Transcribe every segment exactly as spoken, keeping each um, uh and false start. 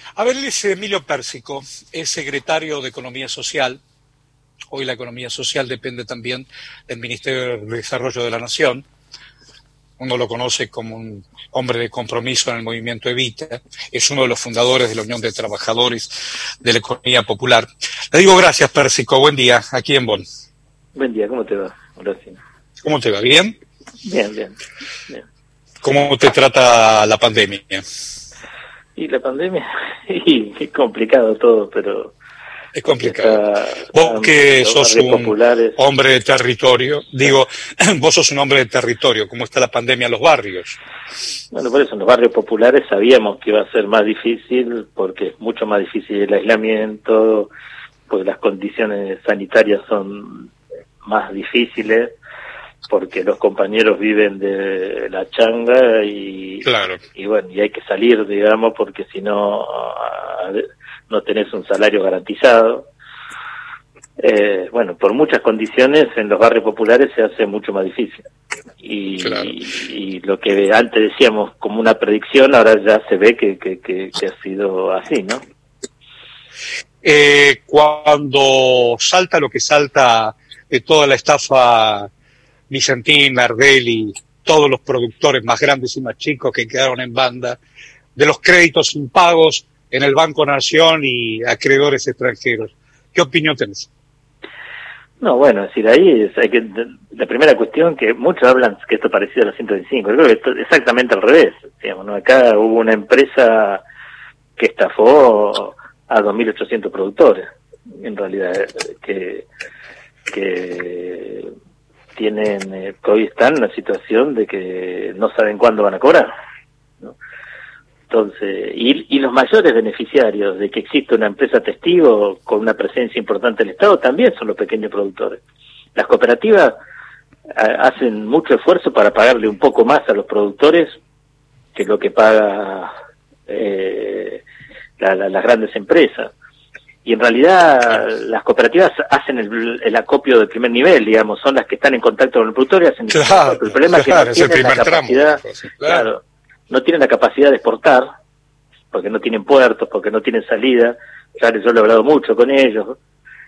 A ver, él es Emilio Pérsico, es secretario de Economía Social. Hoy la economía social depende también del Ministerio de Desarrollo de la Nación. Uno lo conoce como un hombre de compromiso en el movimiento Evita. Es uno de los fundadores de la Unión de Trabajadores de la Economía Popular. Le digo gracias, Pérsico. Buen día, aquí en Bonn. Buen día, ¿cómo te va, Horacio? ¿Cómo te va? ¿Bien? Bien, bien, bien. ¿Cómo te trata la pandemia? Y la pandemia, y es complicado todo, pero... Es complicado. Está, vos que sos un populares. hombre de territorio, digo, vos sos un hombre de territorio, ¿cómo está la pandemia en los barrios? Bueno, por eso en los barrios populares sabíamos que iba a ser más difícil, porque es mucho más difícil el aislamiento, porque las condiciones sanitarias son más difíciles, porque los compañeros viven de la changa y, claro. y bueno, y hay que salir, digamos, porque si no... no tenés un salario garantizado. Eh, bueno, por muchas condiciones en los barrios populares se hace mucho más difícil. Y, claro. y, y lo que antes decíamos como una predicción, ahora ya se ve que, que, que, que ha sido así, ¿no? Eh, cuando salta lo que salta de toda la estafa Vicentín, Nardelli, todos los productores más grandes y más chicos que quedaron en banda, de los créditos impagos en el Banco Nación y acreedores extranjeros. ¿Qué opinión tenés? No, bueno, es decir, ahí es, hay que, la primera cuestión que muchos hablan que esto es parecido a los ciento veinticinco, creo que esto es exactamente al revés, digamos, ¿no? Acá hubo una empresa que estafó a dos mil ochocientos productores, en realidad, que, que tienen, eh, que hoy están en una situación de que no saben cuándo van a cobrar, ¿no? Entonces, y, y los mayores beneficiarios de que existe una empresa testigo con una presencia importante del Estado también son los pequeños productores. Las cooperativas a, hacen mucho esfuerzo para pagarle un poco más a los productores que lo que paga eh, la, la, las grandes empresas. Y en realidad las cooperativas hacen el, el acopio de primer nivel, digamos, son las que están en contacto con el productor y hacen claro, el, el problema claro, es que no tienen la capacidad, tramo, claro. claro, no tienen la capacidad de exportar, porque no tienen puertos, porque no tienen salida, ya yo lo he hablado mucho con ellos,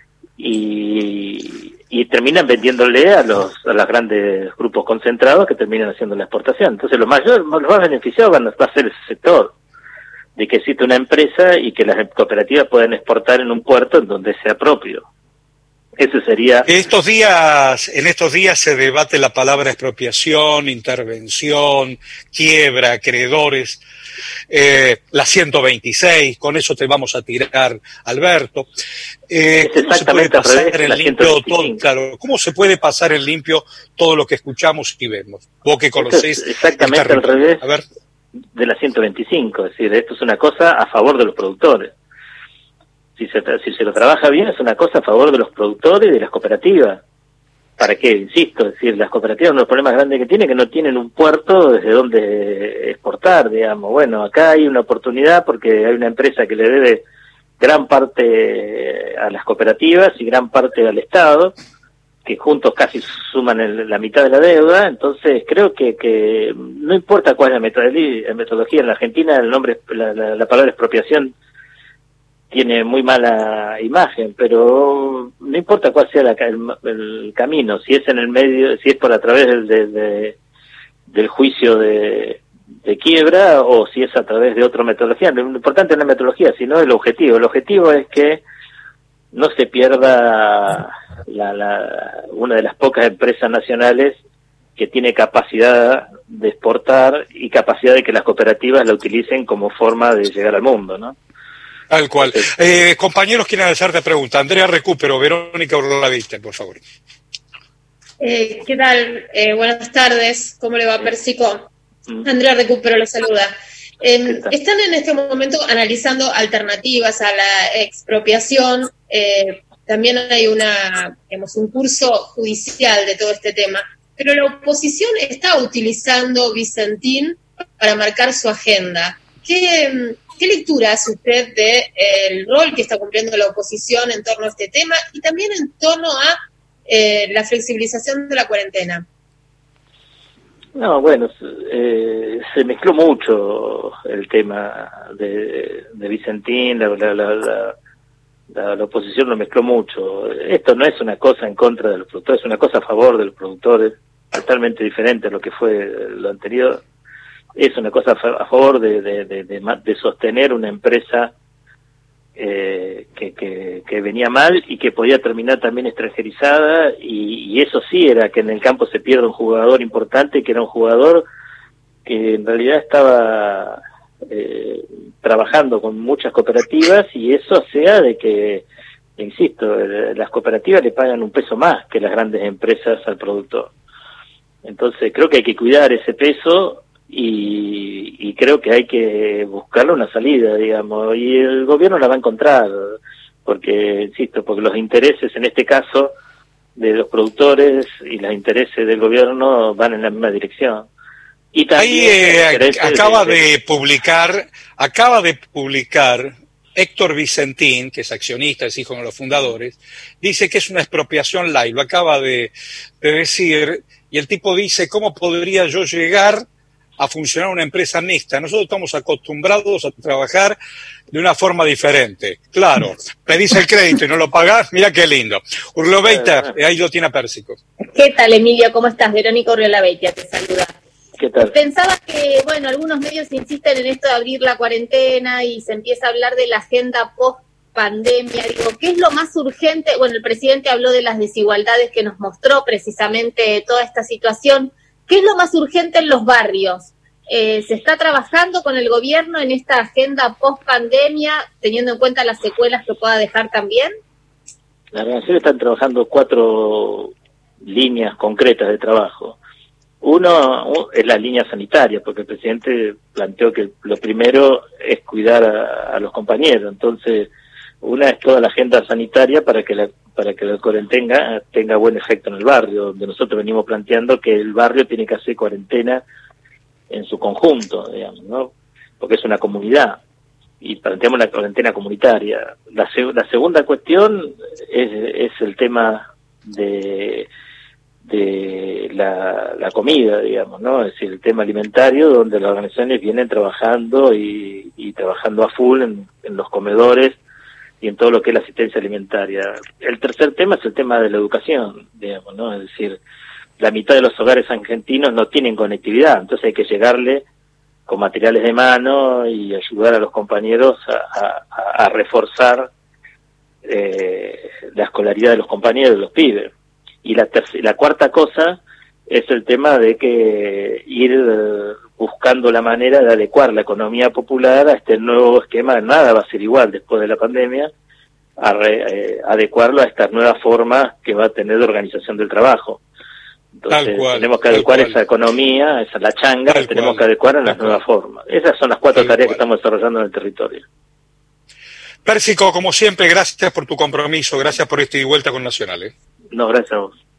y, y terminan vendiéndole a los a los grandes grupos concentrados que terminan haciendo la exportación. Entonces los mayores, los más beneficiados van a, va a ser ese sector, de que existe una empresa y que las cooperativas puedan exportar en un puerto en donde sea propio. Eso sería... Estos días, en estos días se debate la palabra expropiación, intervención, quiebra, acreedores, eh, la ciento veintiséis, con eso te vamos a tirar, Alberto. Eh, es ¿Cómo se puede pasar revés, en limpio todo, claro, ¿cómo se puede pasar en limpio todo lo que escuchamos y vemos? Vos que conocés es exactamente al revés a ver. de la ciento veinticinco, es decir, esto es una cosa a favor de los productores. Si se, si se lo trabaja bien, es una cosa a favor de los productores y de las cooperativas. ¿Para qué? Insisto, es decir, las cooperativas, uno de los problemas grandes que tienen es que no tienen un puerto desde donde exportar, digamos. Bueno, acá hay una oportunidad porque hay una empresa que le debe gran parte a las cooperativas y gran parte al Estado, que juntos casi suman el, la mitad de la deuda. Entonces creo que, que no importa cuál es la metodología, la metodología en la Argentina, el nombre, la, la, la palabra expropiación tiene muy mala imagen, pero no importa cuál sea la, el, el camino, si es en el medio, si es por a través del, de, de, del juicio de, de quiebra o si es a través de otra metodología. Lo importante no es la metodología, sino el objetivo. El objetivo es que no se pierda la, la, una de las pocas empresas nacionales que tiene capacidad de exportar y capacidad de que las cooperativas la utilicen como forma de llegar al mundo, ¿no? Tal cual. Eh, compañeros quieren hacerte pregunta. Andrea Recupero, Verónica Urlaviste, por favor. Eh, ¿Qué tal? Eh, buenas tardes. ¿Cómo le va, Pérsico? Andrea Recupero le saluda. Eh, están en este momento analizando alternativas a la expropiación. Eh, también hay una, digamos, un curso judicial de todo este tema. Pero la oposición está utilizando Vicentín para marcar su agenda. ¿Qué... ¿Qué lectura hace usted del de, rol que está cumpliendo la oposición en torno a este tema y también en torno a eh, la flexibilización de la cuarentena? No, bueno, eh, se mezcló mucho el tema de, de Vicentín, la, la, la, la, la, la oposición lo mezcló mucho. Esto no es una cosa en contra de los productores, es una cosa a favor de los productores, totalmente diferente a lo que fue lo anterior. Es una cosa a favor de, de, de, de, de sostener una empresa eh, que, que, que venía mal y que podía terminar también extranjerizada, y, y eso sí era que en el campo se pierde un jugador importante, que era un jugador que en realidad estaba eh, trabajando con muchas cooperativas, y eso sea de que, insisto, las cooperativas le pagan un peso más que las grandes empresas al productor. Entonces creo que hay que cuidar ese peso, y, y creo que hay que buscarle una salida, digamos, y el gobierno la va a encontrar, porque, insisto, porque los intereses en este caso de los productores y los intereses del gobierno van en la misma dirección. Y también ahí eh, acaba de, de publicar, acaba de publicar Héctor Vicentín, que es accionista, es hijo de los fundadores, dice que es una expropiación light, lo acaba de, de decir, y el tipo dice, ¿cómo podría yo llegar a funcionar una empresa mixta? Nosotros estamos acostumbrados a trabajar de una forma diferente. Claro, pedís el crédito y no lo pagás, mira qué lindo. Urlobeitia, ahí lo tiene a Pérsico. ¿Qué tal, Emilio? ¿Cómo estás? Verónica Urlobeitia te saluda. ¿Qué tal? Pensaba que, bueno, algunos medios insisten en esto de abrir la cuarentena y se empieza a hablar de la agenda post-pandemia. Digo, ¿qué es lo más urgente? Bueno, el presidente habló de las desigualdades que nos mostró precisamente toda esta situación. ¿Qué es lo más urgente en los barrios? Eh, ¿Se está trabajando con el gobierno en esta agenda post-pandemia, teniendo en cuenta las secuelas que pueda dejar también? La organización están trabajando cuatro líneas concretas de trabajo. Uno es la línea sanitaria, porque el presidente planteó que lo primero es cuidar a, a los compañeros. Entonces, una es toda la agenda sanitaria para que la para que la cuarentena tenga buen efecto en el barrio, donde nosotros venimos planteando que el barrio tiene que hacer cuarentena en su conjunto, digamos, ¿no? Porque es una comunidad, y planteamos la cuarentena comunitaria. La, la segunda cuestión es, es el tema de de la, la comida, digamos, ¿no? Es decir, el tema alimentario, donde las organizaciones vienen trabajando y, y trabajando a full en, en los comedores y en todo lo que es la asistencia alimentaria. El tercer tema es el tema de la educación, digamos, ¿no? Es decir, la mitad de los hogares argentinos no tienen conectividad, entonces hay que llegarle con materiales de mano y ayudar a los compañeros a, a, a reforzar eh, la escolaridad de los compañeros, de los pibes. Y la, tercera, la cuarta cosa es el tema de que ir eh, buscando la manera de adecuar la economía popular a este nuevo esquema. Nada va a ser igual después de la pandemia, a re, eh, adecuarlo a estas nuevas formas que va a tener de organización del trabajo. Entonces tal cual, tenemos que adecuar esa economía, esa la changa, la tenemos cual, que adecuar a las nuevas formas. Esas son las cuatro tareas cual. que estamos desarrollando en el territorio. Pérsico, como siempre, gracias por tu compromiso, gracias por esta ida y vuelta con Nacional. ¿eh? No, gracias a vos.